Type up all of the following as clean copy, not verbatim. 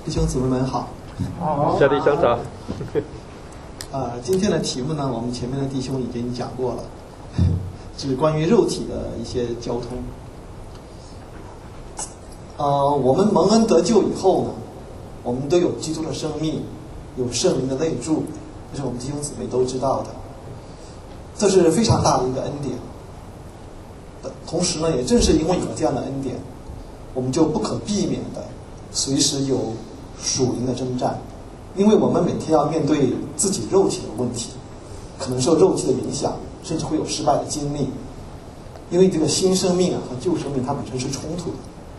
弟兄姊妹们好。 小弟兄早。 今天的题目呢，我们前面的弟兄已经讲过了，是关于肉体的一些交通。我们蒙恩得救以后呢，我们都有基督的生命，有圣灵的内住，这是我们弟兄姊妹都知道的。这是非常大的一个恩典。同时呢，也正是因为有了这样的恩典，我们就不可避免的随时有属灵的征战，因为我们每天要面对自己肉体的问题，可能受肉体的影响，甚至会有失败的经历。因为这个新生命和旧生命它本身是冲突的，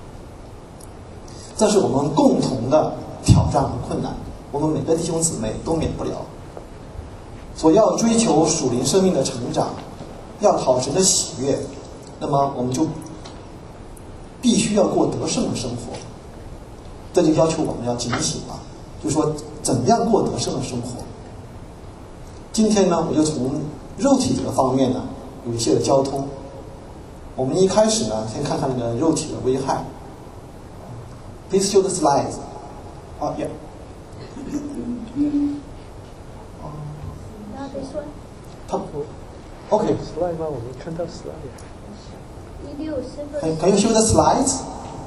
这是我们共同的挑战和困难，我们每个弟兄姊妹都免不了。所要追求属灵生命的成长，要讨神的喜悦，那么我们就必须要过得胜的生活。这就要求我们要警醒了，就是说怎样过得胜的生活。今天呢，我就从肉体这个方面呢有一些的交通。我们一开始呢，先看看那个肉体的危害。Please show the slides. Yeah. Okay. slide 吗？我没看到 slide。 Can you show the slides?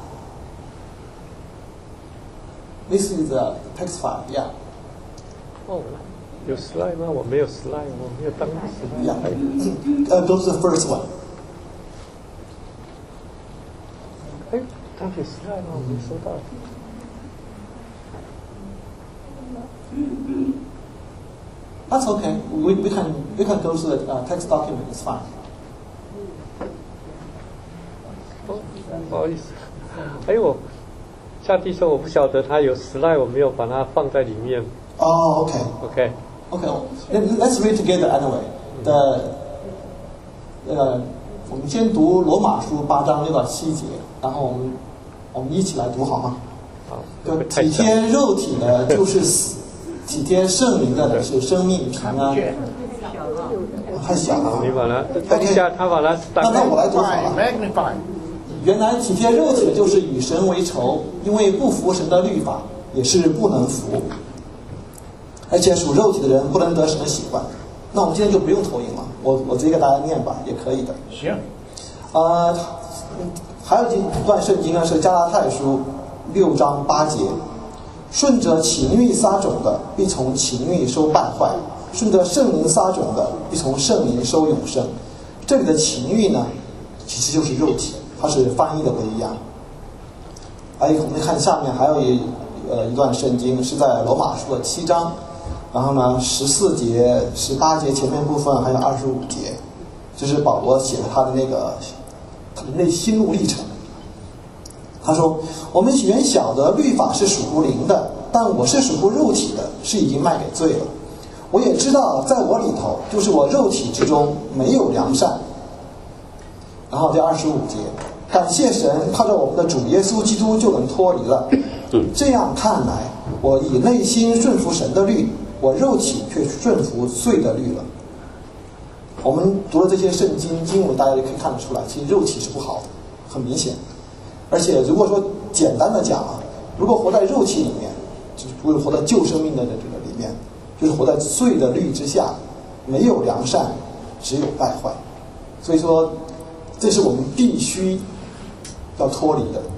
This is the text file. Yeah. 有 slide 吗？我没有 slide， 我没有当 slide。 Yeah. Go to the first one. 他有 slide 吗？我没收到。 That's okay. We can go to the text document. It's fine. 不好意思。夏弟兄，我不晓得他有 slide， 我没有把它放在里面。 Okay. Let's read together anyway. 我们先读罗马书8章6到7节，然后我们一起来读好吗？ 好。 体贴肉体的就是死，体贴圣灵的是生命平安。太小了。 你把它等一下，他把它那我来读好了。原来体贴肉体的就是与神为仇，因为不服神的律法，也是不能服。而且属肉体的人不能得神的喜欢。那我们今天就不用投影了，我直接给大家念吧，也可以的。 行。 还有一段圣经呢，是加拉太书6章8节，顺着情欲撒种的，必从情欲收败坏；顺着圣灵撒种的，必从圣灵收永生。这里的情欲呢，其实就是肉体，它是翻译的不一样。我们看下面还有一段圣经是在罗马书的7章，然后呢14节、18节前面部分还有25节，就是保罗写的他的内心路历程。他说：“我们原晓得律法是属乎灵的，但我是属乎肉体的，是已经卖给罪了。我也知道，在我里头，就是我肉体之中没有良善。”然后第25节，感谢神，靠着我们的主耶稣基督就能脱离了。这样看来，我以内心顺服神的律，我肉体却顺服罪的律了。我们读了这些圣经文，大家就可以看得出来，其实肉体是不好的，很明显。而且如果说简单的讲如果活在肉体里面，就是活在旧生命的这个里面，就是活在罪的律之下，没有良善，只有败坏。所以说，这是我们必须要脱离的。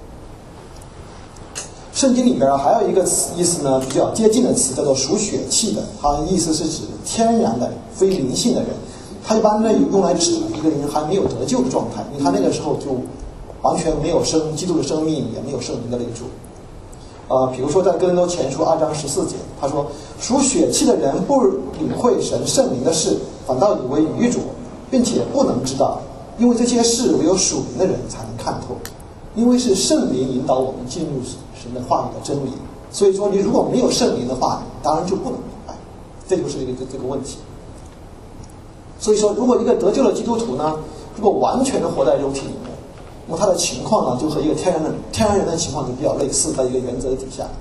圣经里边还有一个意思呢，比较接近的词叫做属血气的，它的意思是指天然的非灵性的人。它一般呢用来指一个人还没有得救的状态，因为他那个时候就完全没有基督的生命，也没有圣灵的内住。比如说在哥林多前书2章14节，他说：“属血气的人不领会神圣灵的事，反倒以为愚拙，并且不能知道，因为这些事唯有属灵的人才能看透。因为是圣灵引导我们进入神的话语的真理，所以说你如果没有圣灵的话，当然就不能明白，这就是这个问题。所以说，如果一个得救的基督徒呢，如果完全的活在肉体里面，那么他的情况呢，就和一个天然人的情况就比较类似，在一个原则底下。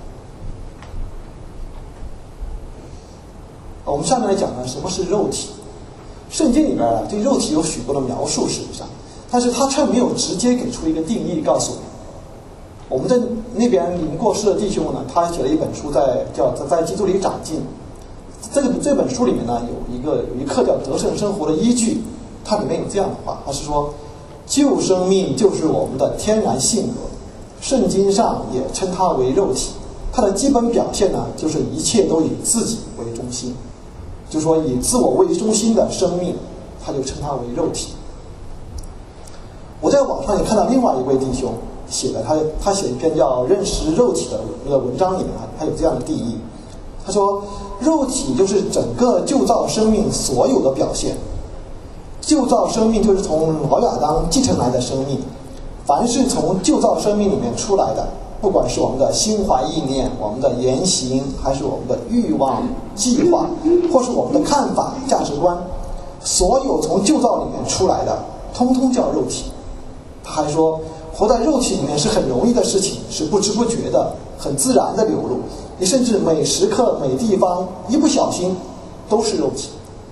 我们下面来讲呢，什么是肉体？圣经里边对肉体有许多的描述，实际上，但是它却没有直接给出一个定义，告诉你我们在那边已经过世的弟兄呢，他写了一本书在基督里长进。这本书里面呢有一课叫得胜生活的依据，它里面有这样的话，它是说旧生命就是我们的天然性格，圣经上也称它为肉体。它的基本表现呢，就是一切都以自己为中心，就是说以自我为中心的生命，他就称它为肉体。我在网上也看到另外一位弟兄写的，他写一篇叫《认识肉体》的那个文章里面，他有这样的定义。他说，肉体就是整个旧造生命所有的表现。旧造生命就是从老亚当继承来的生命，凡是从旧造生命里面出来的，不管是我们的心怀意念、我们的言行，还是我们的欲望、计划，或是我们的看法、价值观，所有从旧造里面出来的，通通叫肉体。他还说，活在肉体里面是很容易的事情，是不知不觉的、很自然的流露。你甚至每时刻、每地方，一不小心都是肉体。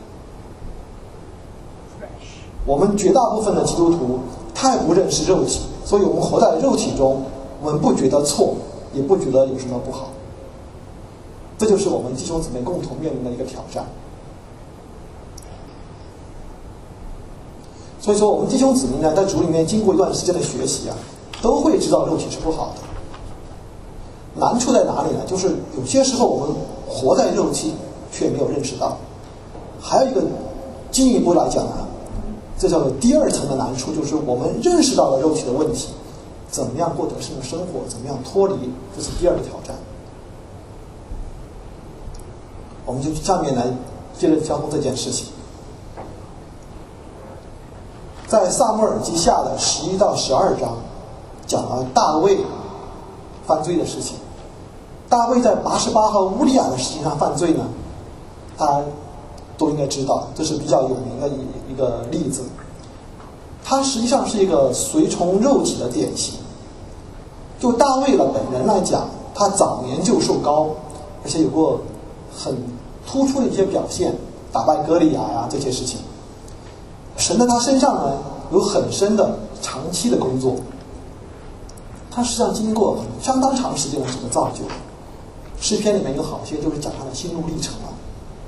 我们绝大部分的基督徒太不认识肉体，所以我们活在肉体中，我们不觉得错，也不觉得有什么不好。这就是我们弟兄姊妹共同面临的一个挑战。所以说，我们弟兄姊妹呢，在主里面经过一段时间的学习啊，都会知道肉体是不好的。难处在哪里呢？就是有些时候我们活在肉体，却没有认识到。还有一个进一步来讲呢，这叫做第二层的难处，就是我们认识到了肉体的问题，怎么样过得胜的生活，怎么样脱离，这是第二个挑战。我们就下面来接着交通这件事情。在撒母耳记下的11到12章，讲了大卫犯罪的事情。大卫在拔示巴和乌利亚的事情上犯罪呢，大家都应该知道，这是比较有名的一个例子。他实际上是一个随从肉体的典型。就大卫的本人来讲，他早年就受膏，而且有过很突出的一些表现，打败歌利亚呀这些事情。神在他身上呢有很深的长期的工作，他实际上经过相当长时间的神的造就。诗篇里面有好些就是讲他的心路历程啊。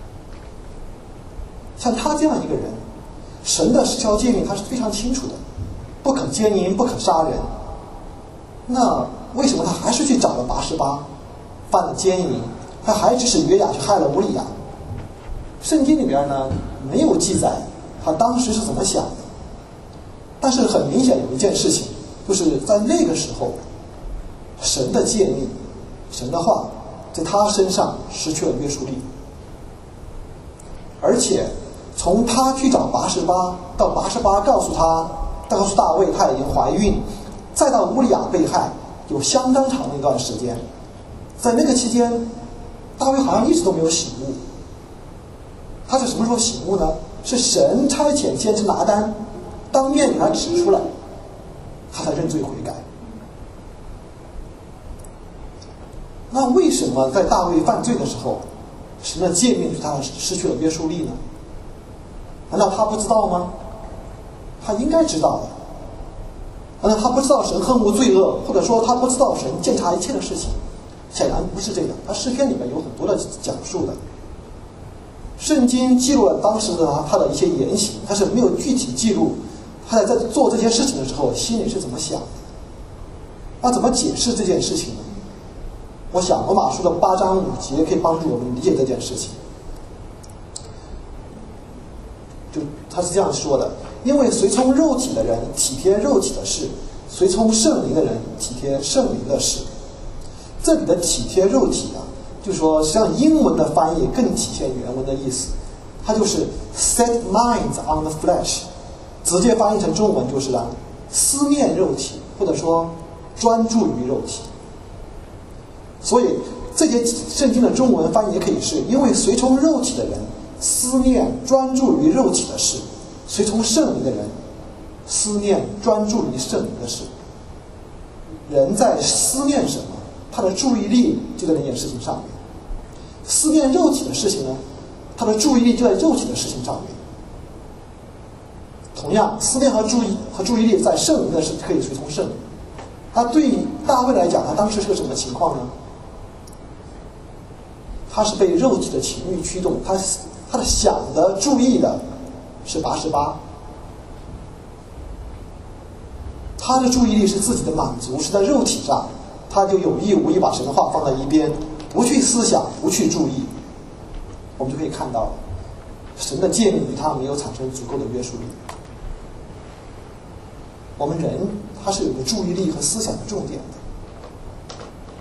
像他这样一个人，神的10条诫命他是非常清楚的，不可奸淫，不可杀人。那为什么他还是去找了拔示巴，犯了奸淫，他还指使约雅去害了乌利亚？圣经里边呢没有记载他当时是怎么想的，但是很明显有一件事情，就是在那个时候，神的诫命、神的话在他身上失去了约束力。而且从他去找拔示巴到拔示巴告诉大卫他已经怀孕，再到乌利亚被害，有相当长的一段时间。在那个期间，大卫好像一直都没有醒悟。他是什么时候醒悟呢？是神差遣先知拿单当面给他指出来，他才认罪悔改。那为什么在大卫犯罪的时候，神的诫命对他失去了约束力呢？难道他不知道吗？他应该知道的。难道他不知道神恨恶罪恶，或者说他不知道神鉴察一切的事情？显然不是这个。他诗篇里面有很多的讲述的。圣经记录了当时的他的一些言行，但是没有具体记录他在做这些事情的时候心里是怎么想的。那怎么解释这件事情呢？我想罗马书的8章5节可以帮助我们理解这件事情。就他是这样说的：因为随从肉体的人体贴肉体的事，随从圣灵的人体贴圣灵的事。这里的体贴肉体啊，就是说实际上英文的翻译更体现原文的意思，它就是 set minds on the flesh， 直接翻译成中文就是思念肉体，或者说专注于肉体。所以这些圣经的中文翻译也可以是：因为随从肉体的人思念专注于肉体的事，随从圣灵的人思念专注于圣灵的事。人在思念什么，他的注意力就在那件事情上面。思念肉体的事情呢，他的注意力就在肉体的事情上面。同样，思念和注意力在圣灵的事可以随从圣灵。他对大卫来讲，他当时是个什么情况呢？他是被肉体的情欲驱动，他的想的、注意的是88%，他的注意力是自己的满足，是在肉体上，他就有意无意把神的话放在一边，不去思想，不去注意。我们就可以看到，神的诫命对他没有产生足够的约束力。我们人他是有个注意力和思想的重点的。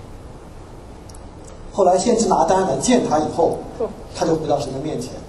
后来先知拿单来见他以后，他就回到神的面前。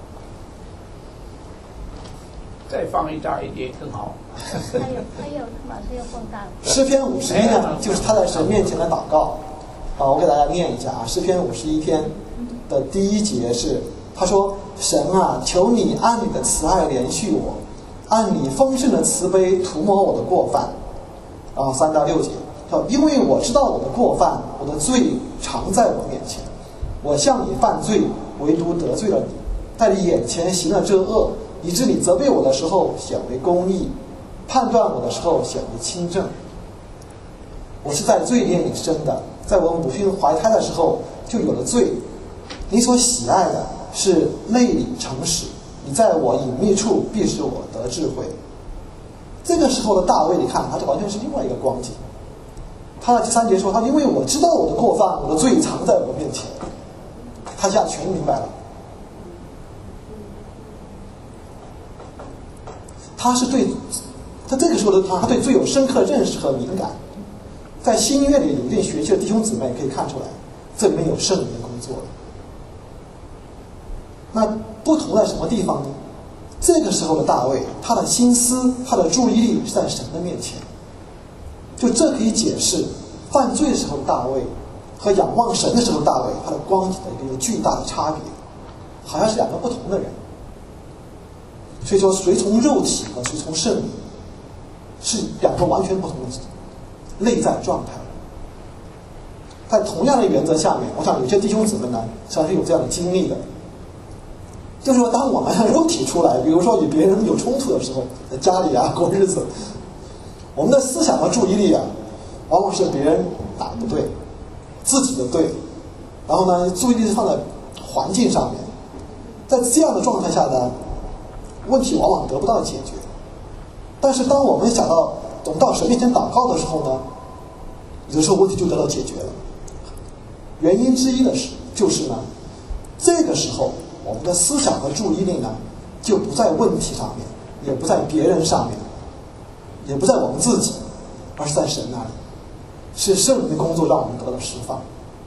再放大一点更好。 还有，马上要放大了。 诗篇51呢，就是他在神面前的祷告。我给大家念一下啊，诗篇51篇的第1节是，他说：“神啊，求你按你的慈爱怜恤我，按你丰盛的慈悲涂抹我的过犯。”3到6节，因为我知道我的过犯，我的罪常在我面前，我向你犯罪，唯独得罪了你，在你眼前行了这恶，以致你责备我的时候显为公义，判断我的时候显为清正。我是在罪孽里生的，在我母亲怀胎的时候就有了罪。你所喜爱的是内里诚实，你在我隐秘处必使我得智慧。这个时候的大卫，你看他这完全是另外一个光景。他的第3节说，他因为我知道我的过犯，我的罪藏在我面前，他现在全明白了。他这个时候的他对罪有深刻的认识和敏感。在新约里有一点学习的弟兄姊妹可以看出来，这里面有圣灵的工作了。那不同在什么地方呢？这个时候的大卫，他的心思、他的注意力是在神的面前。就这可以解释犯罪的时候的大卫和仰望神的时候的大卫，他的光景的一个巨大的差别，好像是两个不同的人。所以说，随从肉体和随从圣灵是两个完全不同的内在状态。在同样的原则下面，我想有些弟兄姊妹呢，实际上是有这样的经历的。就是说，当我们肉体出来，比如说与别人有冲突的时候，在家里啊过日子，我们的思想和注意力啊，往往是别人哪不对，自己的对，然后呢，注意力是放在环境上面。在这样的状态下呢，问题往往得不到解决。但是当我们想到我们到神面前祷告的时候呢，有的时候问题就得到解决了。原因之一的就是呢，这个时候我们的思想和注意力呢，就不在问题上面，也不在别人上面，也不在我们自己，而是在神那里。是圣灵的工作让我们得到释放。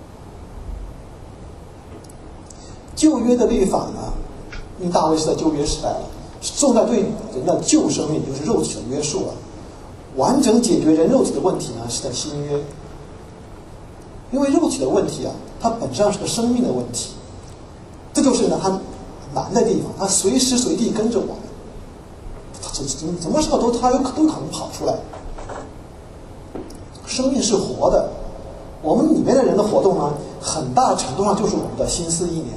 旧约的律法呢，因为大卫是在旧约时代了，重在对人的旧生命，就是肉体的约束了。完整解决人肉体的问题呢，是在新约。因为肉体的问题啊，它本质上是个生命的问题，这就是呢它难的地方，它随时随地跟着我们，它什么时候它都可能跑出来。生命是活的，我们里面的人的活动呢，很大程度上就是我们的心思意念，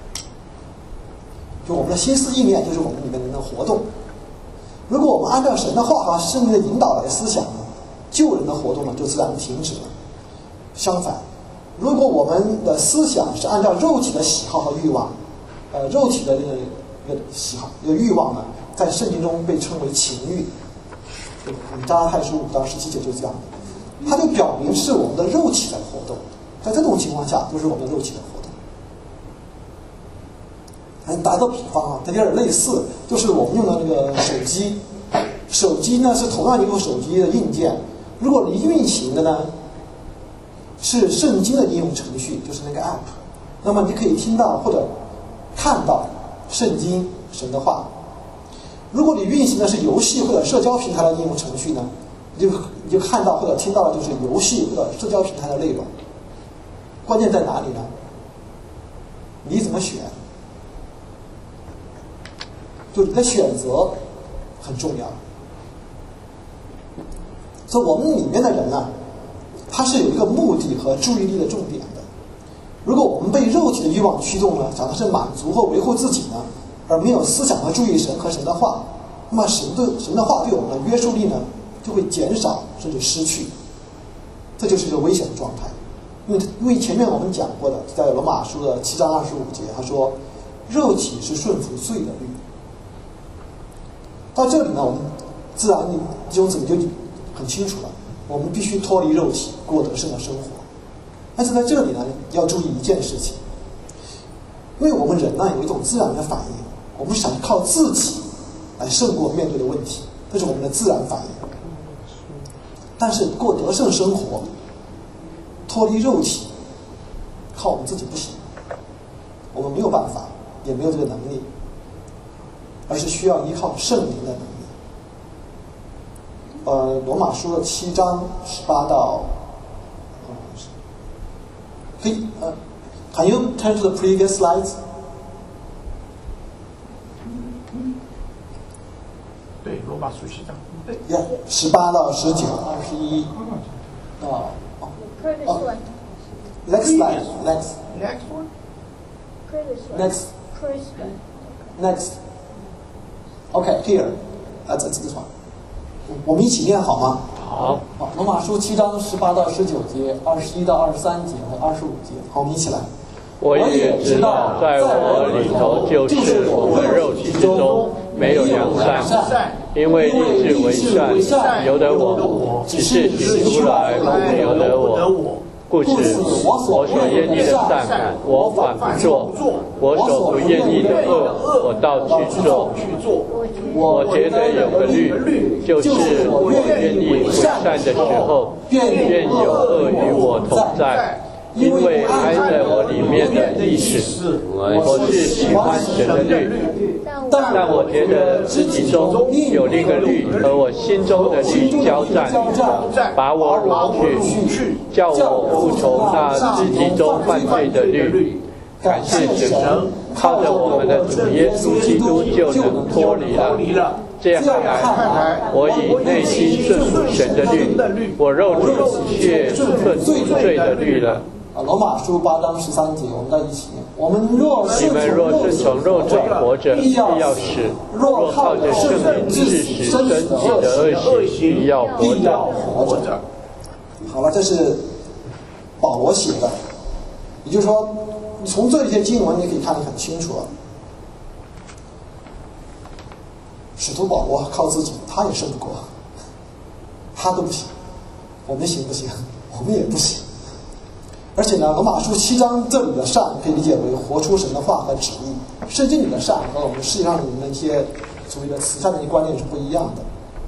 就我们的心思意念就是我们里面人的活动。如果我们按照神的话和圣灵的引导来思想呢，救人的活动呢就自然停止了。相反，如果我们的思想是按照肉体的喜好和欲望，肉体的那个喜好、这个欲望呢，在圣经中被称为情欲。加拉太书5到17节就是这样的，它就表明是我们的肉体在活动。在这种情况下，就是我们的肉体的活动。打个比方啊，它有点类似，就是我们用的那个手机呢是同样一个手机的硬件，如果你运行的呢是圣经的应用程序，就是那个 app， 那么你可以听到或者看到圣经神的话。如果你运行的是游戏或者社交平台的应用程序呢，你就看到或者听到的就是游戏或者社交平台的内容。关键在哪里呢？你怎么选？就你的选择很重要。所以我们里面的人呢，他是有一个目的和注意力的重点的。如果我们被肉体的欲望驱动呢，想的是满足或维护自己呢，而没有思想和注意神和神的话，那么神的话对我们的约束力呢就会减少甚至失去。 这就是一个危险的状态。因为前面我们讲过的，在罗马书的7章25节，他说肉体是顺服罪的律。到这里呢，我们自然弟兄姊妹就很清楚了，我们必须脱离肉体，过得胜的生活。但是在这里呢，要注意一件事情，因为我们人呢有一种自然的反应，我们想靠自己来胜过面对的问题，这是我们的自然反应。但是过得胜生活，脱离肉体，靠我们自己不行，我们没有办法，也没有这个能力，而是需要依靠圣灵的能力。罗马书的7章18到can you turn to the previous slides？ 对，罗马书7章。对。 18到19、21到。 Previous one. Next slide. Next. Next one. Previous one. Next. First one. Next. Okay, here. That's this one. 我们一起念好吗？ 好。 好，罗马书7章18到19节、21到23节和25节。好，我们一起来。 我也知道，在我里头就是我们肉体之中没有良善，因为立志为善由得我，只是行出来不由得我。故此，我所愿意的善，我反不做；我所不愿意的恶，我倒去做。我觉得有个律，就是我愿意为善的时候，愿有恶与我同在。因为挨在我里面的意识，我是喜欢神的律，但我觉得肢体中有另一个律和我心中的律交战，把我掳去，叫我服从那肢体中犯罪的律。感谢神，靠着我们的主耶稣基督就能脱离了。这样看来，我以内心顺服神的律，我肉体却顺服罪的律了。罗马书8章13节，我们在一起念。你们若顺从肉体活着，必要死；若靠着圣灵致死身体的恶行，必要活着。好了，这是保罗写的，也就是说，你从这些经文你可以看得很清楚了。使徒保罗靠自己，他也胜不过，他都不行，我们行不行？我们也不行。而且呢，罗马书7章这里的善可以理解为活出神的话和旨意。圣经里的善和我们世界上的那些所谓的慈善的一些观念是不一样的。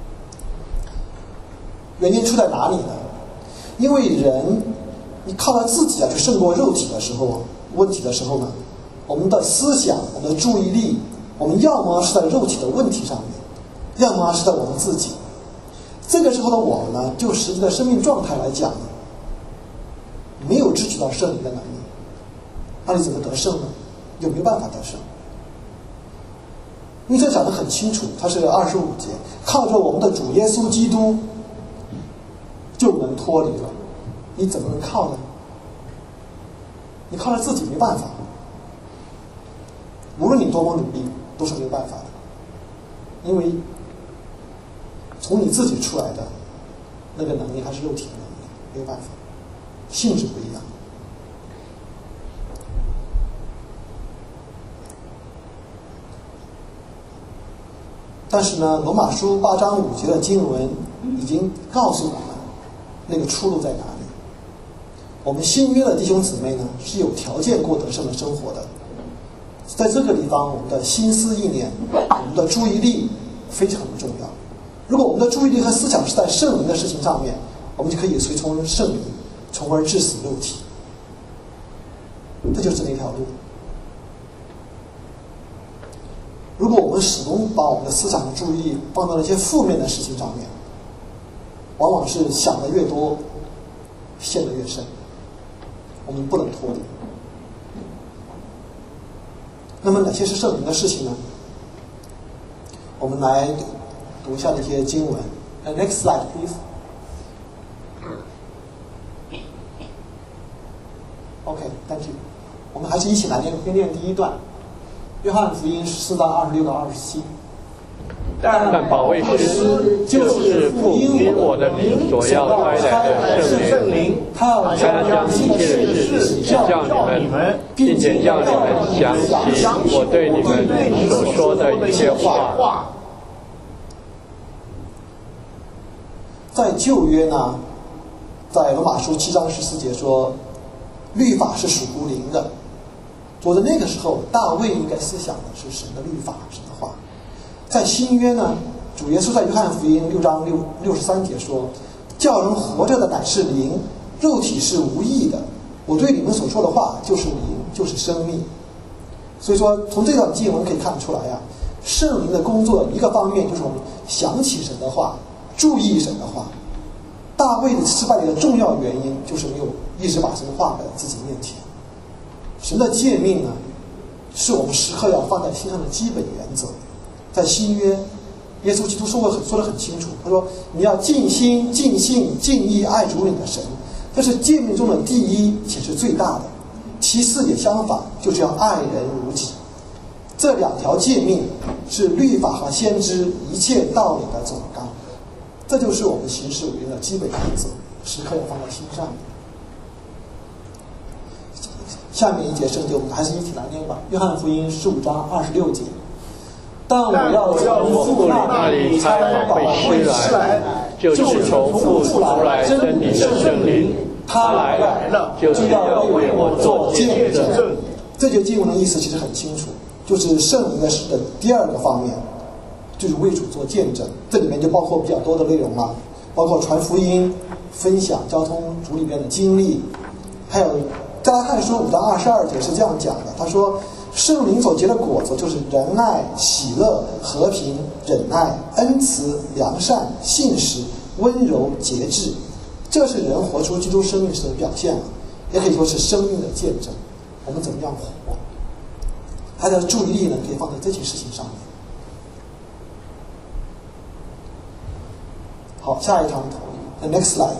原因出在哪里呢？因为人你靠他自己去胜过肉体的时候，问题的时候呢，我们的思想、我们的注意力，我们要么是在肉体的问题上面，要么是在我们自己。这个时候的我们呢，就实际的生命状态来讲呢，没有支取到圣灵的能力，那你怎么得胜呢？有没有办法得胜？因为这讲得很清楚，它是25节，靠着我们的主耶稣基督就能脱离了。你怎么能靠呢？你靠着自己没办法，无论你多么努力，都是没有办法的，因为从你自己出来的那个能力还是肉体的能力，没有办法。性质不一样。但是呢，罗马书8章5节的经文已经告诉我们那个出路在哪里。我们新约的弟兄姊妹呢，是有条件过得胜的生活的。在这个地方，我们的心思意念，我们的注意力非常的重要。如果我们的注意力和思想是在圣灵的事情上面，我们就可以随从圣灵，从而致死肉体。这就是那条路。如果我们始终把我们的思想和注意力放到那些负面的事情上面，往往是想的越多，陷得越深，我们不能脱离。那么哪些是圣灵的事情呢？我们来读一下那些经文。Next slide, please. OK, thank you. 我们还是一起来念第一段，约翰福音4章26到27。 但保惠师就是父因我的名所要差来的圣灵，他要将一切的事叫你们，并且叫你们想起我对你们所说的一些话。 在旧约呢，在罗马书7章14节说，律法是属乎灵的。说在那个时候，大卫应该思想的是神的律法，神的话。在新约呢，主耶稣在约翰福音6章63节说，叫人活着的乃是灵，肉体是无益的。我对你们所说的话就是灵，就是生命。所以说，从这段经文可以看出来啊，圣灵的工作一个方面就是我们想起神的话，注意神的话。大卫的失败的重要原因就是没有一直把神的话摆在自己面前。神的诫命呢，是我们时刻要放在心上的基本原则。在新约，耶稣基督说得很清楚，他说你要尽心、尽性、尽意爱主你的神，这是诫命中的第一，且是最大的。其次也相反，就是要爱人如己。这两条诫命是律法和先知一切道理的总纲，这就是我们行事为人的基本原则，时刻要放在心上的。下面一节圣经我们还是一起来念吧。约翰福音15章26节，但我要从父那里差保惠师来， 就是从父出来真理的圣灵，他来了，就是要为我做见证。 这节经文的意思其实很清楚，就是圣灵的第二个方面，就是为主做见证。这里面就包括比较多的内容了，包括传福音、分享交通主里边的经历，还有加拉太书5章22节是这样讲的，他说圣灵所结的果子就是仁爱、喜乐、和平、忍耐、恩慈、良善、信实、温柔、节制，这是人活出基督生命时的表现了，也可以说是生命的见证。我们怎么样活？他的注意力呢，可以放在这些事情上面。好，下一张图 ，the next slide。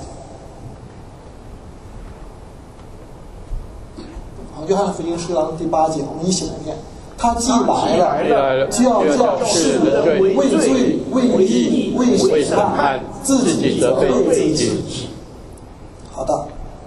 约翰福音10章第8节，我们一起来念。他既来了，就要叫世人为罪、为义、为审判，自己责备自己。好的，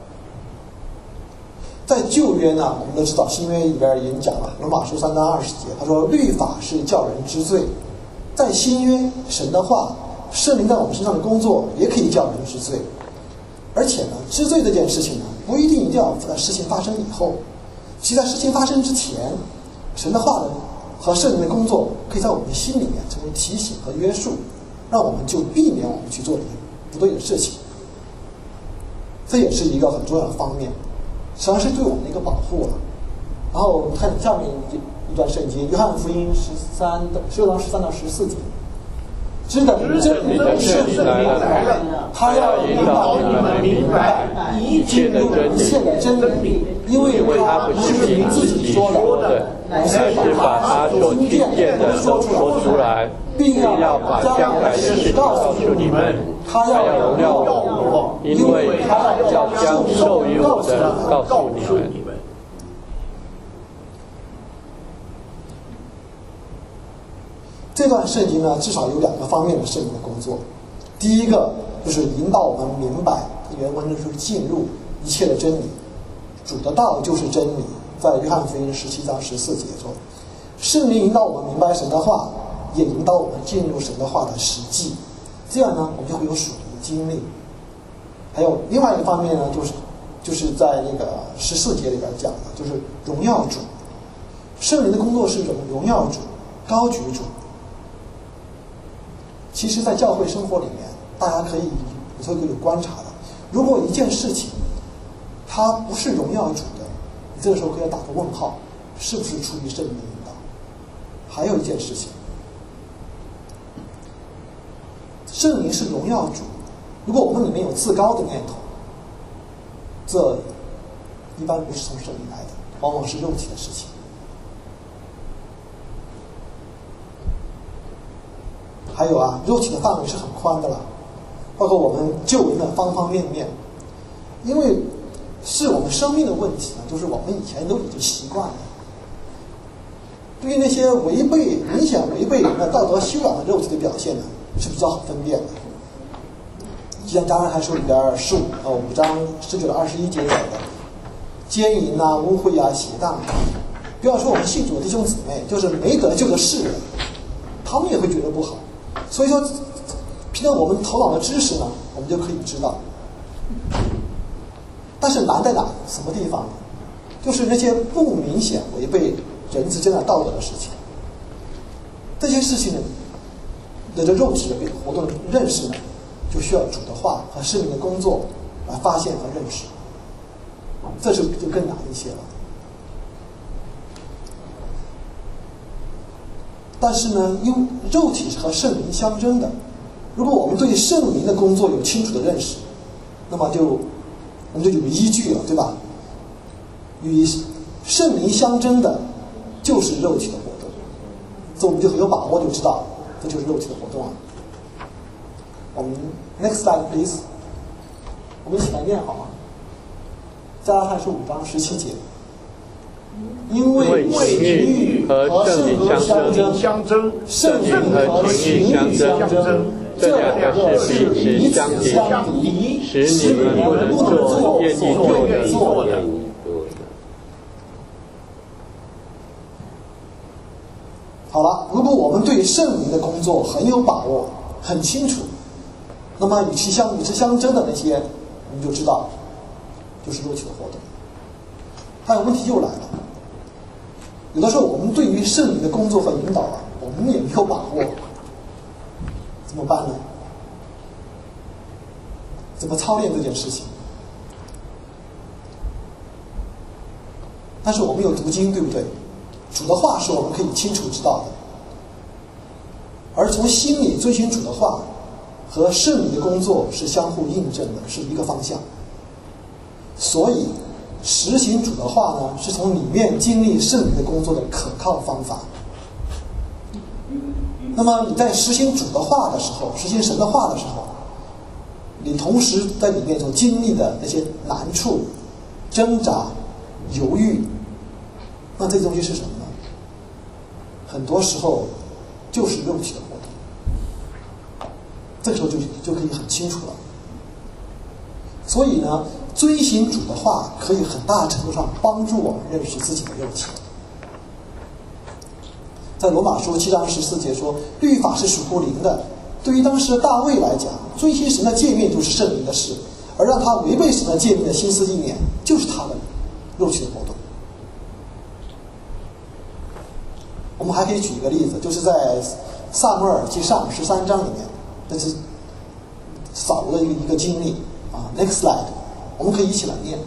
在旧约呢，我们都知道，新约里边已经讲了，罗马书3章20节，他说律法是叫人知罪。在新约，神的话、圣灵在我们身上的工作，也可以叫人知罪。而且呢，知罪这件事情呢，不一定要在事情发生以后。其实在事情发生之前，神的话和圣灵的工作可以在我们的心里面成为提醒和约束，让我们就避免我们去做不对的事情。这也是一个很重要的方面，实际上是对我们的一个保护了。然后我们看下面一段圣经，约翰福音16章13到14节。知道真理的圣灵来了，他要引导你们明白一切的真理，因为他不是凭自己说的，乃是把他所听见的都说出来，并要把将来的事告诉你们。他要荣耀我，因为他要将授予我的告诉你们。这段圣经呢，至少有2个方面的圣灵的工作。第一个就是引导我们明白，原文就是进入一切的真理。主的道就是真理，在约翰福音17章14节说，圣灵引导我们明白神的话，也引导我们进入神的话的实际。这样呢，我们就会有属灵的经历。还有另外一个方面呢，就是在那个14节里边讲的，就是荣耀主。圣灵的工作是荣耀主、高举主。其实在教会生活里面，大家可以有观察的，如果一件事情它不是荣耀主的，你这个时候可以打个问号，是不是出于圣灵的引导？还有一件事情，圣灵是荣耀主，如果我们里面有自高的念头，这一般不是从圣灵来的，往往是肉体的事情。还有啊，肉体的范围是很宽的了，包括我们救人的方方面面。因为是我们生命的问题呢，就是我们以前都已经习惯了， 对于那些明显违背人的道德修养的肉体的表现呢，是比较好分辨的。就像加拉太书里边5章19到21节讲的，奸淫啊、污秽啊、邪荡，不要说我们信主的弟兄姊妹，就是没得救的世人，他们也会觉得不好。所以说，凭着我们头脑的知识呢，我们就可以知道。但是难在哪？什么地方呢？就是那些不明显违背人之间的道德的事情，这些事情呢，对着肉体的活动认识呢，就需要主的话和圣灵的工作来发现和认识，这就更难一些了。但是呢，因为肉体是和圣灵相争的，如果我们对圣灵的工作有清楚的认识，那么我们就有依据了，对吧？与圣灵相争的就是肉体的活动，所以我们就很有把握就知道这就是肉体的活动啊。我们 next slide please， 我们一起来念好吗？加拉太书5章17节，因为情欲和圣灵相争，圣灵和情欲相争， 这两个是彼此相敌，使你们不能做愿意做的。 好了，如果我们对圣灵的工作很有把握、很清楚，那么与之相争的那些，我们就知道就是肉体的活动。但问题又来了，有的时候我们对于圣灵的工作和引导啊，我们也没有把握，怎么办呢？怎么操练这件事情？但是我们有读经，对不对？主的话是我们可以清楚知道的，而从心里遵循主的话和圣灵的工作是相互印证的，是一个方向。所以实行主的话呢，是从里面经历圣灵的工作的可靠方法。那么你在实行主的话的时候，实行神的话的时候，你同时在里面所经历的那些难处、挣扎、犹豫，那这东西是什么呢？很多时候就是肉体的活动，这个时候就可以很清楚了。所以呢，遵行主的话可以很大程度上帮助我们认识自己的肉体。在罗马书7章14节说，律法是属乎灵的。对于当时的大卫来讲，遵行神的诫命就是圣灵的事，而让他违背神的诫命的心思意念，就是他的肉体的活动。我们还可以举一个例子，就是在撒母耳记上13章里面，这是扫罗的一个经历啊。Next slide， 我们可以一起来念，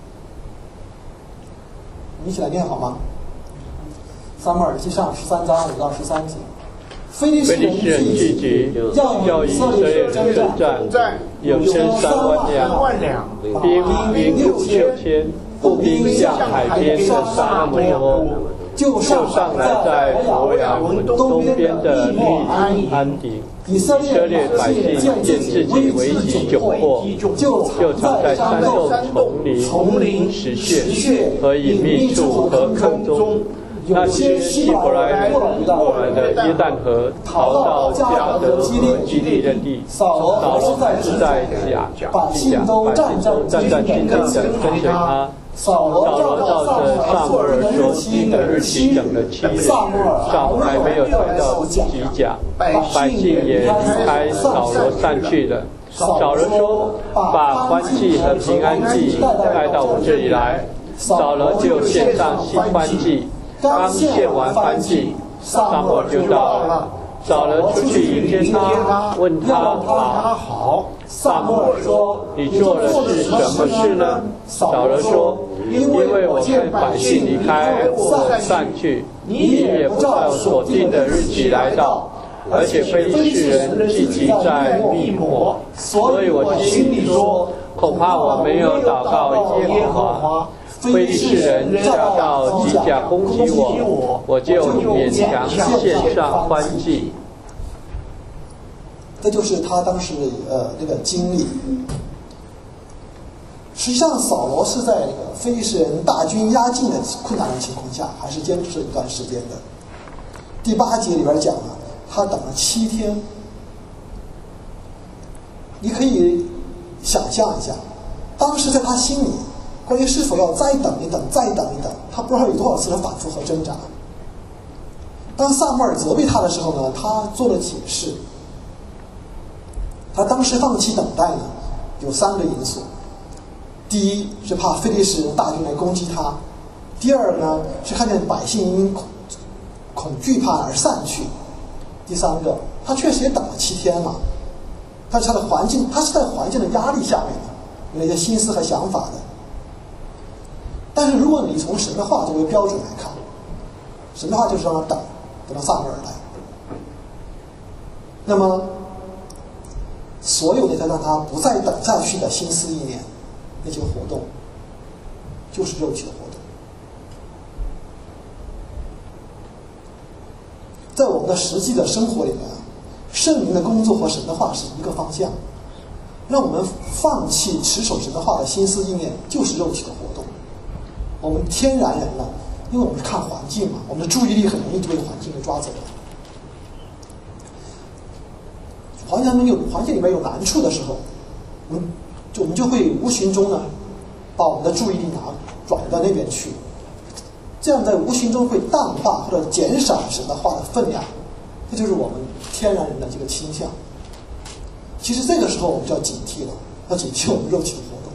我们一起来念好吗？撒母耳记上13章5到13节。非利士人聚集， 要以色列人征战，有生3万两，兵营6000，步兵向海边的撒摩就上来在摩亚文东边的利安迪。以色列百姓见自己危急窘迫，就藏在山洞、丛林、石穴和隐秘处和坑中。那些希伯来人过来的约旦河，逃到迦得和基利的地。扫罗是在百姓都战战兢兢地跟随他。扫罗照着撒母耳所定的日期整了7日，早还没有来到吉甲，百姓也离开扫罗散去了。扫罗说：“把欢祭和平安祭带到我这里来。”扫罗就献上新欢祭。刚献完燔祭，撒母耳就到了。扫罗出去迎接他，问他好。撒母耳说：“你做的是什么事呢？”扫罗说：“因为我见百姓离开我散去，你也不照所定的日期来到，而且非利士人聚集在密抹，所以我心里说，恐怕我没有祷告耶和华。非利士人要到吉甲攻击我，我就勉强献上欢祭。” 这就是他当时那个经历。实际上，扫罗是在那个非利士人大军压境的困难的情况下，还是坚持了一段时间的。 第8节里边讲了，他等了7天。你可以想象一下，当时在他心里，关于是否要再等一等，再等一等，他不知道有多少次的反复和挣扎。当撒母耳责备他的时候呢，他做了解释。他当时放弃等待呢，有3个因素。第一是怕非利士人大军来攻击他，第二呢是看见百姓因恐惧怕而散去，第3个他确实也等了7天嘛，但是他是在环境的压力下面的，有那些心思和想法的。但是如果你从神的话作为标准来看，神的话就是让他等到撒母耳来，那么所有那些让他不再等下去的心思意念，那些活动就是肉体的活动。在我们的实际的生活里面，圣灵的工作和神的话是一个方向，让我们放弃持守神的话的心思意念就是肉体的活动。我们天然人呢，因为我们是看环境嘛，我们的注意力很容易就被环境给抓走了。环境里面有难处的时候，我们就会无形中呢，把我们的注意力转到那边去，这样在无形中会淡化或者减少神的话的分量，这就是我们天然人的这个倾向。其实这个时候我们就要警惕了，要警惕我们肉体的活动。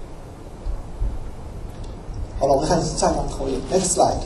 好了，我们看下一张投影 ，next slide。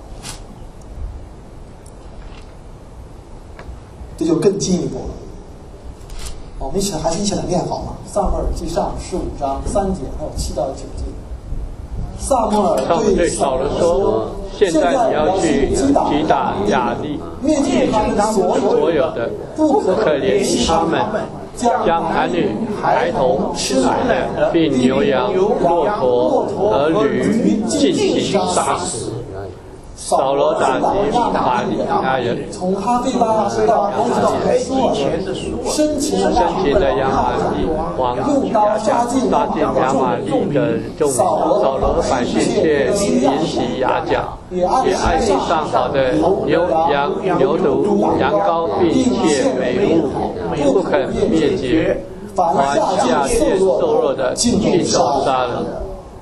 这就更进一步了。我们还是一起来念好吗？撒母耳记上15章3节，还有7到9节。撒母耳对扫罗说：“ 现在你要去击打亚利， 灭尽他们所有的，不可怜惜他们，将男女孩童吃奶的，并牛羊、骆驼和驴尽行杀死。”扫罗打击玛利亚人， 从哈菲巴到以前深情的亚玛利王用刀杀尽亚玛利的众民。扫罗百姓却沿袭亚甲，也爱惜上好的牛羊、牛犊、羊羔，并且美物，不肯灭绝，凡下贱瘦弱的尽手杀了。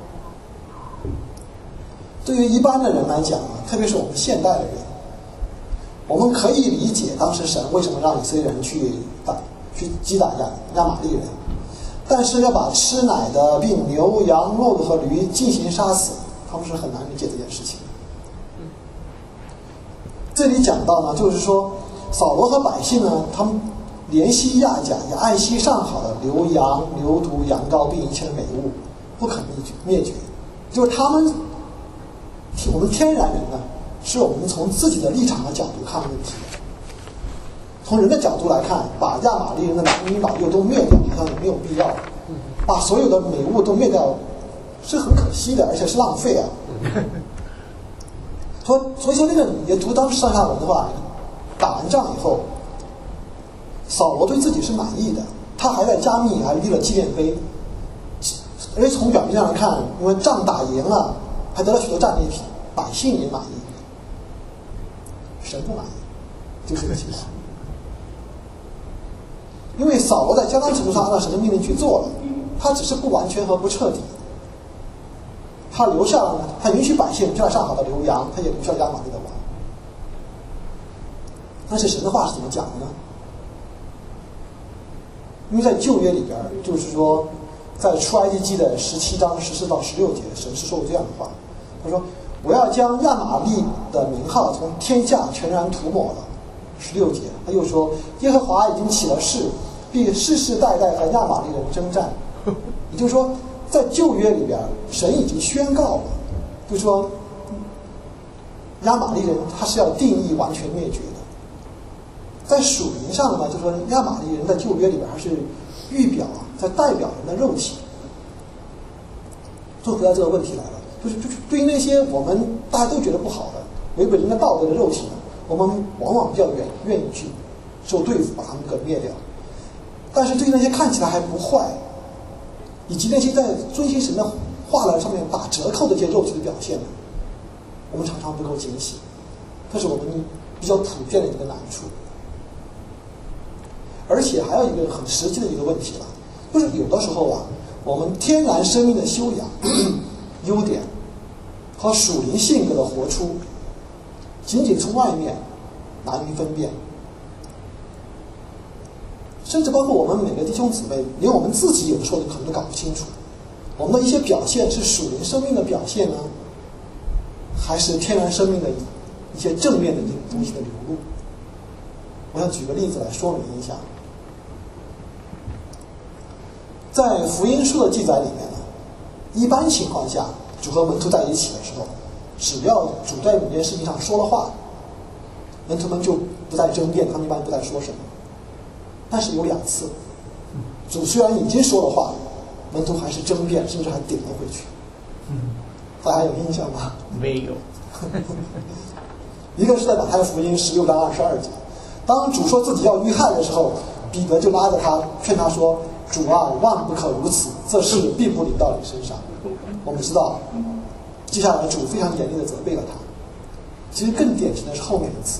对于一般的人来讲呢，特别是我们现代的人，我们可以理解当时神为什么让以色列人去击打亚玛利人，但是要把吃奶的并牛羊骆驼和驴进行杀死，他们是很难理解这件事情。这里讲到呢，就是说扫罗和百姓呢，他们怜惜亚甲，也爱惜上好的牛羊、牛犊、羊羔，并一切的美物，不可灭绝。就是我们天然人呢，是我们从自己的立场和角度看问题的。从人的角度来看，把亚玛利人的男女老幼都灭掉，好像也没有必要；把所有的美物都灭掉，是很可惜的，而且是浪费啊。所以说，那个也读当时上下文的话，打完仗以后，扫罗对自己是满意的，他还在加密还立了纪念碑，而且从表面上来看，因为仗打赢了，还得了许多战利品，百姓也满意，神不满意，就是这个情况。因为扫罗在相当程度上按照神的命令去做了，他只是不完全和不彻底。他允许百姓留下上好的牛羊，他也留下亚玛利的王。但是神的话是怎么讲的呢？因为在旧约里边，就是说在出埃及记的17章14到16节，神是说过这样的话，他说：“我要将亚玛利的名号从天下全然涂抹了。”16节他又说：“耶和华已经起了誓，必世世代代和亚玛利人征战。”也就是说，在旧约里边，神已经宣告了，就是说亚玛利人他是要定义完全灭绝的。在属灵上呢，就是说亚玛利人在旧约里边还是预表在代表人的肉体。就回到这个问题来了，就是对于那些我们大家都觉得不好的违背人的道德的肉体呢，我们往往比较愿意去受对付，把他们给灭掉。但是对于那些看起来还不坏，以及那些在遵行神的话来上面打折扣的这些肉体的表现呢，我们常常不够惊喜。这是我们比较普遍的一个难处。而且还有一个很实际的一个问题了，就是有的时候啊，我们天然生命的修养、优点和属灵性格的活出，仅仅从外面难于分辨，甚至包括我们每个弟兄姊妹，连我们自己有的时候可能都搞不清楚，我们的一些表现是属灵生命的表现呢，还是天然生命的一些正面的一些东西的流露。我想举个例子来说明一下。在福音书的记载里面呢，一般情况下，主和门徒在一起的时候，只要主在某件事情上说了话，门徒们就不再争辩，他们一般不再说什么。但是有2次，主虽然已经说了话，门徒还是争辩，甚至还顶了回去。大家有印象吗？ 没有。 一个是在马太福音16章22节，当主说自己要遇害的时候，彼得就拉着他劝他说：“主啊，万不可如此，这事并不临到你身上。”我们知道，接下来主非常严厉地责备了他。其实更典型的是后面一次，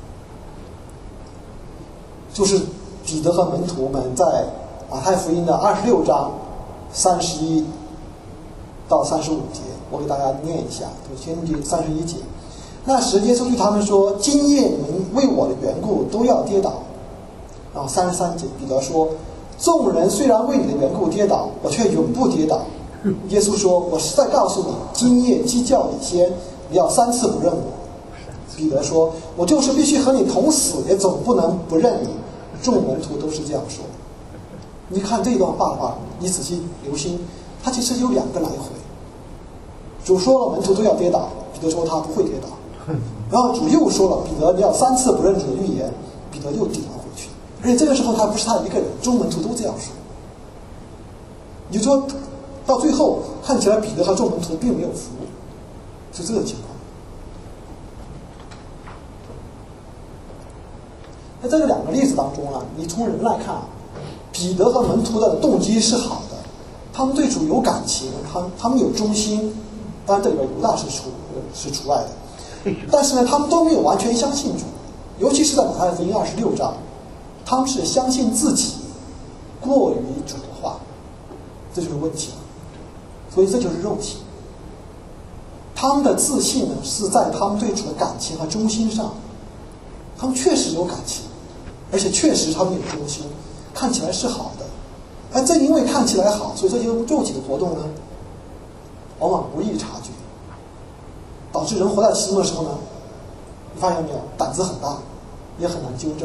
就是彼得和门徒们在马太福音的26章31到35节，我给大家念一下。先第31节，那时耶稣对他们说：“今夜你们为我的缘故都要跌倒。”然后33节，彼得说：“众人虽然为你的缘故跌倒，我却永不跌倒。”耶稣说：“我实在告诉你，今夜鸡叫以先，你要3次不认我。”彼得说：“我就是必须和你同死，也总不能不认你。”众门徒都是这样说。你看这段话的话，你仔细留心，它其实有2个来回。主说了门徒都要跌倒，彼得说他不会跌倒。然后主又说了彼得你要3次不认主的预言，彼得又顶了回去。而且这个时候他不是他一个人，众门徒都这样说。也就是说到最后看起来彼得和众门徒并没有服，是这个情况。那在这2个例子当中啊，你从人来看，彼得和门徒的动机是好的，他们对主有感情，他们有忠心，当然这里边犹大是除外的，但是呢，他们都没有完全相信主，尤其是在马太福音26章，他们是相信自己过于主的话，这就是问题了。所以这就是肉体。他们的自信呢，是在他们对主的感情和忠心上，他们确实有感情，而且确实他们有忠心，看起来是好的。而正因为看起来好，所以这些肉体的活动呢，往往不易察觉，导致人活在其中的时候呢，你发现没有，胆子很大，也很难纠正。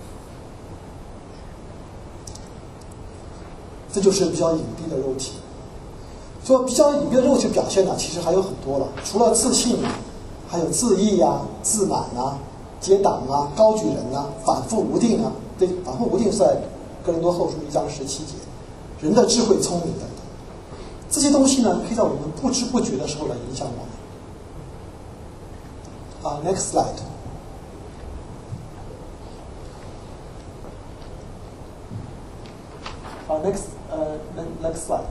这就是比较隐蔽的肉体。说比较隐蔽的肉体表现呢，其实还有很多了，除了自信，还有自义啊、自满啊、结党啊、高举人啊、反复无定啊。对，反复无定是在哥林多后书1章17节，人的智慧、聪明等等，这些东西呢，可以在我们不知不觉的时候来影响我们。Next slide。Next slide。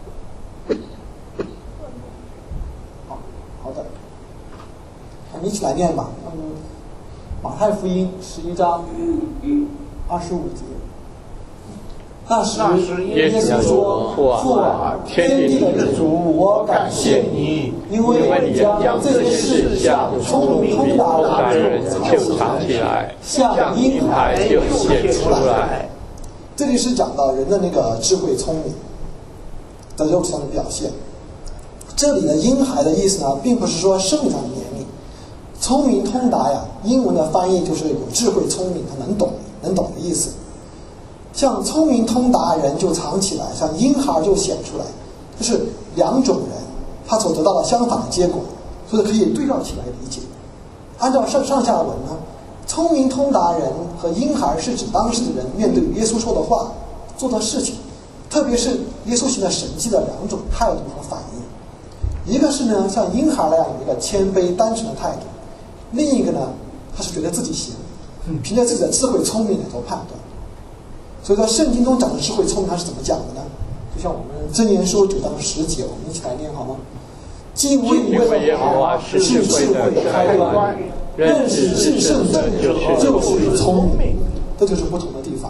好的，我们一起来念吧。马太福音11章25节。那时耶稣说：“父啊，天地的主，我感谢你，因为你将这些事向聪明通达的人就藏起来，向婴孩就显出来。”这里是讲到人的那个智慧、聪明在肉体上的表现。这里的婴孩的意思呢，并不是说生长年龄，聪明通达呀，英文的翻译就是有智慧、聪明，他能懂的意思。像聪明通达人就藏起来，像婴孩就显出来，就是2种人他所得到的相反的结果，所以可以对照起来理解。按照上下文呢，聪明通达人和婴孩是指当时的人面对耶稣说的话、做的事情，特别是耶稣行的神迹的2种态度和反应。一个是呢，像婴孩那样有一个谦卑单纯的态度；另一个呢，他是觉得自己行，凭着自己的智慧聪明来做判断。所以说圣经中讲的智慧聪明它是怎么讲的呢？就像我们箴言书9章10节，我们一起来念好吗？敬畏耶和华是智慧的开端， 认识至圣者就是聪明，这就是不同的地方。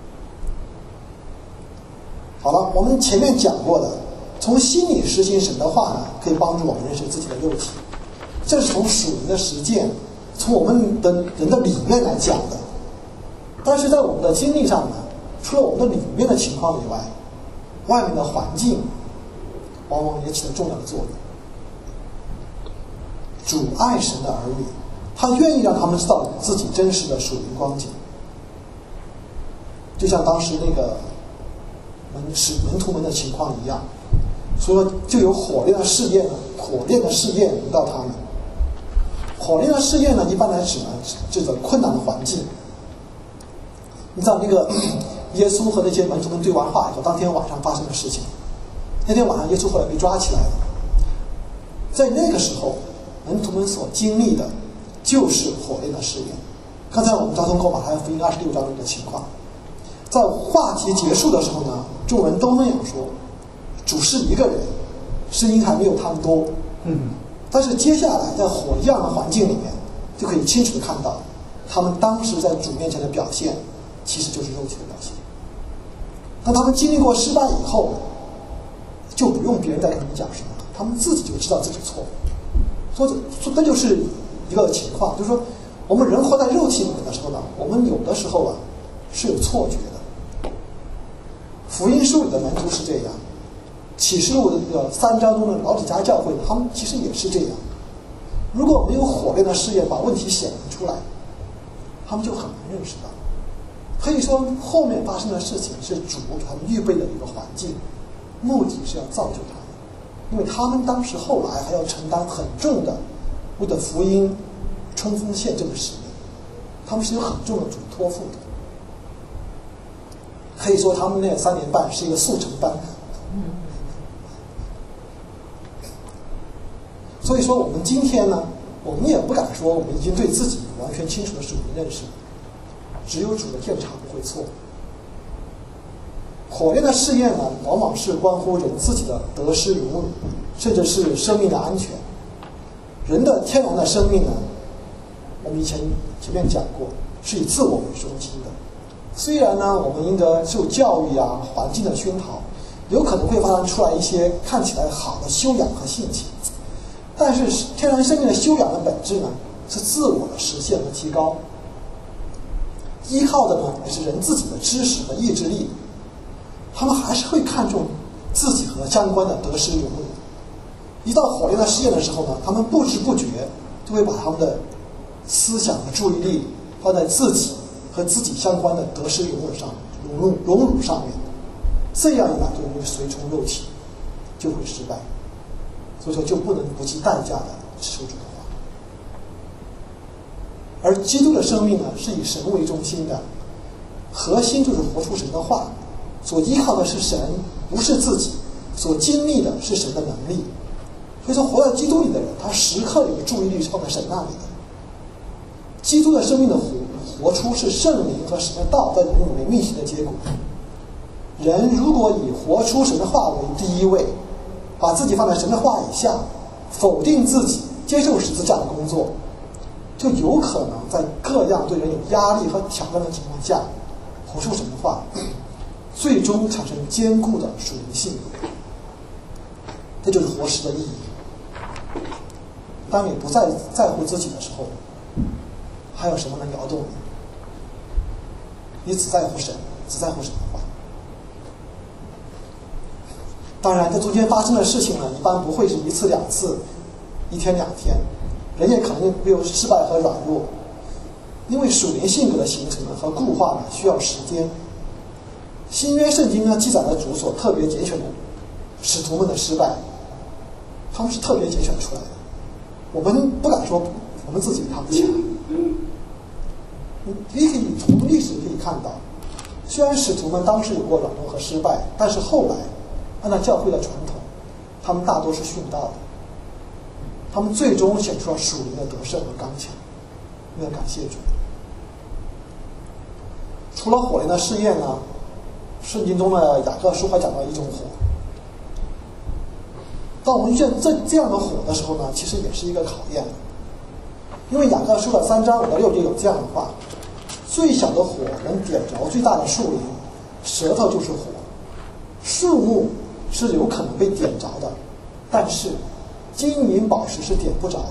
好了，我们前面讲过的，从心里实行神的话呢，可以帮助我们认识自己的肉体，这是从属灵的实践，从我们的人的里面来讲的。但是在我们的经历上呢，除了我们的里面的情况以外，外面的环境往往也起了重要的作用。主爱神的儿女，他愿意让他们知道自己真实的属灵光景，就像当时那个门徒们的情况一样，所以说就有火炼的试验临到他们。火炼的试验呢，一般来指呢这个困难的环境。你知道那个耶稣和那些门徒们对完话以后，当天晚上发生的事情。那天晚上耶稣后来被抓起来了，在那个时候门徒们所经历的就是火炼的试验。刚才我们交通过马太福音26章的情况，在话题结束的时候呢，众人都那样说，主是一个人，声音还没有他们多。但是接下来在火一样的环境里面，就可以清楚地看到他们当时在主面前的表现其实就是肉体的表现。当他们经历过失败以后，就不用别人再跟他们讲什么了，他们自己就知道自己错。所以这就是一个情况，就是说我们人活在肉体里面的时候呢，我们有的时候啊是有错觉的。福音书里的门徒是这样，启示录的这个3章中的老底嘉教会，他们其实也是这样。如果没有火炼的试验把问题显明出来，他们就很难认识到。可以说后面发生的事情是主给他们预备的一个环境，目的是要造就他们，因为他们当时后来还要承担很重的为了福音冲锋陷阵的使命，他们是有很重的主托付的。可以说他们那3年半是一个速成班。所以说我们今天呢，我们也不敢说我们已经对自己完全清楚的属灵认识，只有主的鉴察不会错。火炼的试验呢，往往是关乎人自己的得失荣辱，甚至是生命的安全。人的天然的生命呢，我们前面讲过，是以自我为中心的。虽然呢，我们应该受教育啊、环境的熏陶，有可能会发展出来一些看起来好的修养和性情，但是天然生命的修养的本质呢，是自我的实现和提高，依靠的呢也是人自己的知识和意志力。他们还是会看重自己和相关的得失荣辱。一到火炼的试验的时候呢，他们不知不觉就会把他们的思想和注意力放在自己和自己相关的得失荣辱上面，这样一来就容易随从肉体，就会失败。所以说就不能不计代价的持守主的话。而基督的生命呢，是以神为中心的，核心就是活出神的话，所依靠的是神，不是自己，所经历的是神的能力。所以说活在基督里的人，他时刻有注意力是放在神那里的。基督的生命的活出是圣灵和神的道在人里面运行的结果。人如果以活出神的话为第一位，把自己放在神的话以下，否定自己，接受十字架的工作，就有可能在各样对人有压力和挑战的情况下活出神的话，最终产生坚固的属灵性格。这就是活石的意义。当你不再在乎自己的时候，还有什么能摇动你？你只在乎神，只在乎神的话。当然这中间发生的事情呢，一般不会是1次2次，1天2天，人也可能会有失败和软弱，因为属灵性格的形成和固化呢需要时间。新约圣经呢记载了主所特别拣选的使徒们的失败，他们是特别拣选出来的。我们不敢说我们自己比他们强。你可以从历史可以看到，虽然使徒们当时有过软弱和失败，但是后来按照教会的传统，他们大多是殉道的。他们最终显出了属灵的得胜和刚强。我们要感谢主。除了火炼的试验呢，圣经中的雅各书还讲到一种火。当我们遇见这样的火的时候呢，其实也是一个考验。 因为雅各书的3章5到6就有这样的话：最小的火能点着最大的树林，舌头就是火。树木是有可能被点着的，但是金银宝石是点不着的。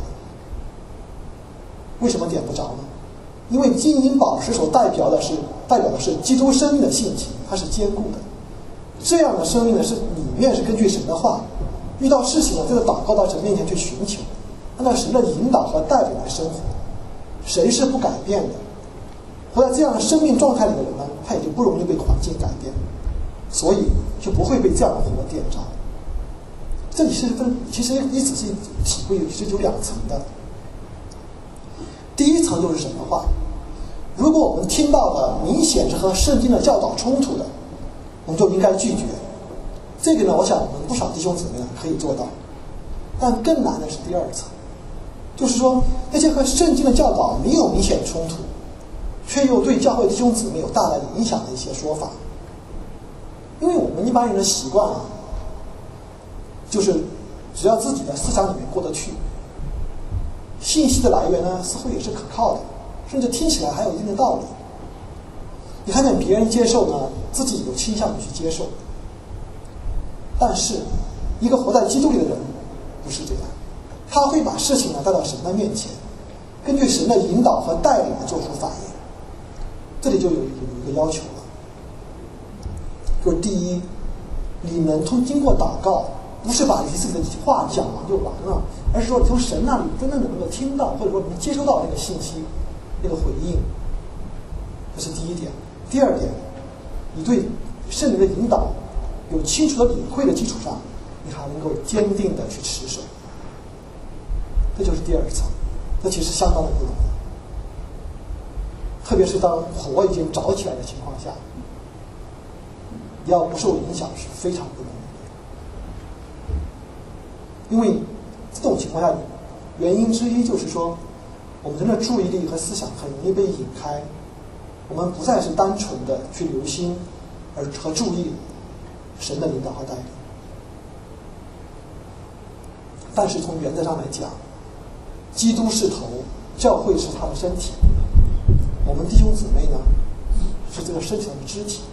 为什么点不着呢？因为金银宝石所代表的是基督生命的性情，它是坚固的。这样的生命呢，是里面是根据神的话，遇到事情呢，就是祷告到神面前去寻求，按照神的引导和带领来生活。谁是不改变的？活在这样的生命状态里的人呢，他也就不容易被环境改变，所以就不会被这样的火点着。这里是其实一仔细体会，是有2层的。第一层就是神的话，如果我们听到的明显是和圣经的教导冲突的，我们就应该拒绝。这个呢，我想我们不少弟兄姊妹呢可以做到，但更难的是第2层，就是说那些和圣经的教导没有明显冲突，却又对教会弟兄姊妹有大的影响的一些说法。因为我们一般人的习惯啊，就是只要自己的思想里面过得去，信息的来源呢似乎也是可靠的，甚至听起来还有一定的道理。你看见别人接受呢，自己有倾向于去接受。但是一个活在基督里的人不是这样，他会把事情呢带到神的面前，根据神的引导和带领来做出反应。这里就有一个要求了，就是第一，你们经过祷告，不是把自己的话讲完就完了，而是说从神那里真正能够听到，或者说能接收到那个信息，那个回应。这是第一点。第2点，你对圣灵的引导有清楚的领会的基础上，你还能够坚定的去持守。这就是第2层，这其实相当的不容易，特别是当火已经着起来的情况下，你要不受影响是非常不容易的。因为这种情况下，原因之一就是说，我们人的注意力和思想很容易被引开，我们不再是单纯的去留心和注意神的引导和带领。但是从原则上来讲，基督是头，教会是他的身体，我们弟兄姊妹呢是这个身体上的肢体。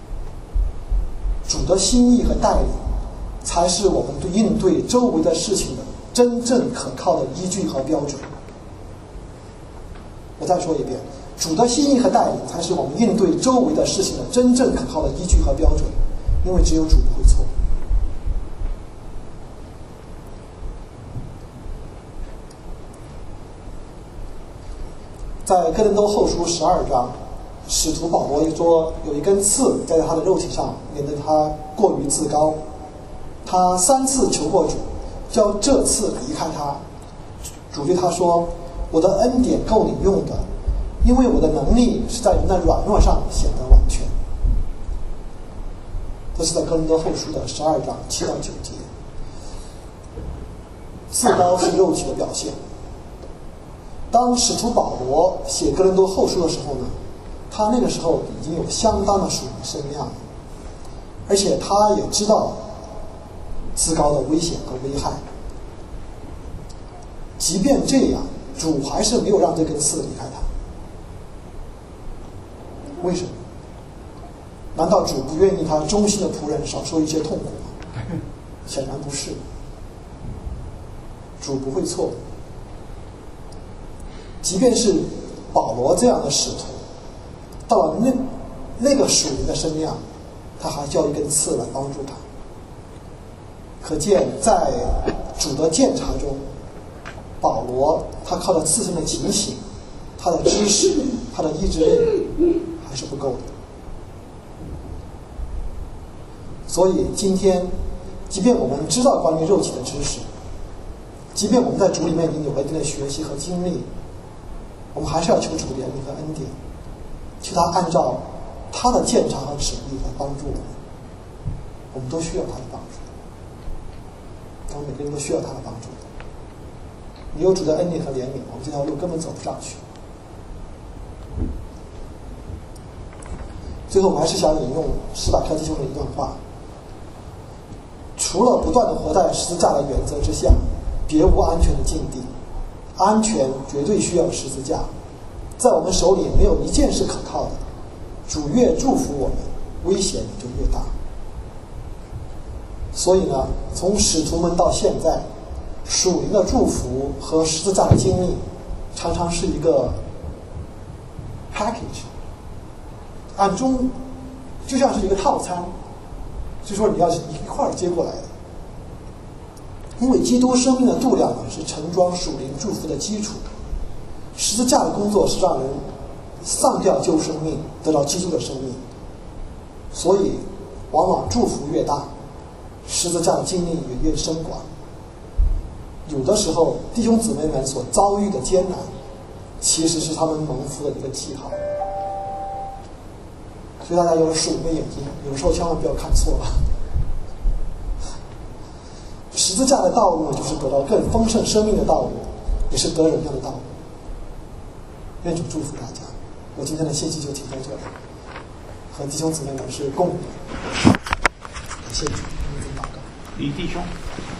主的心意和带领才是我们应对周围的事情的真正可靠的依据和标准。我再说一遍，主的心意和带领才是我们应对周围的事情的真正可靠的依据和标准，因为只有主不会错。在哥林多后书12章，使徒保罗说有一根刺在他的肉体上，免得他过于自高。他3次求过主，叫这次离开他。主对他说：“我的恩典够你用的，因为我的能力是在人的软弱上显得完全。”这是在哥林多后书的12章7到9节。自高是肉体的表现。当使徒保罗写哥林多后书的时候呢，他那个时候已经有相当的属灵身量了，而且他也知道自高的危险和危害。即便这样，主还是没有让这根刺离开他。为什么？难道主不愿意他忠心的仆人少受一些痛苦吗？显然不是。主不会错。即便是保罗这样的使徒，到了那个属灵的身量，他还叫一根刺来帮助他。可见在主的鉴察中，保罗他靠着自身的警醒，他的知识，他的意志力还是不够的。所以今天即便我们知道关于肉体的知识，即便我们在主里面已经有了一定的学习和经历，我们还是要求主怜悯和恩典，求他按照他的鉴察和旨意来帮助我们。我们都需要他的帮助，我们每个人都需要他的帮助。没有主的恩典和怜悯，我们这条路根本走不上去。最后我还是想引用施百克弟兄的一段话：除了不断地活在十字架的原则之下，别无安全的境地。 安全绝对需要十字架，在我们手里没有一件是可靠的。主越祝福我们，危险也就越大。所以呢，从使徒们到现在，属灵的祝福和十字架的经历，常常是一个 package， 就像是一个套餐，所以说你要一块儿接过来的。因为基督生命的度量呢，是盛装属灵祝福的基础。十字架的工作是让人丧掉旧生命，得到基督的生命。所以，往往祝福越大，十字架的经历也越深广。有的时候，弟兄姊妹们所遭遇的艰难，其实是他们蒙福的一个记号。所以大家有属灵的眼睛，有时候千万不要看错了。十字架的道路就是得到更丰盛生命的道路，也是得荣耀的道路。愿主祝福大家。我今天的信息就停在这里，和弟兄姊妹们是共鸣。感谢主，祷告。 李弟兄。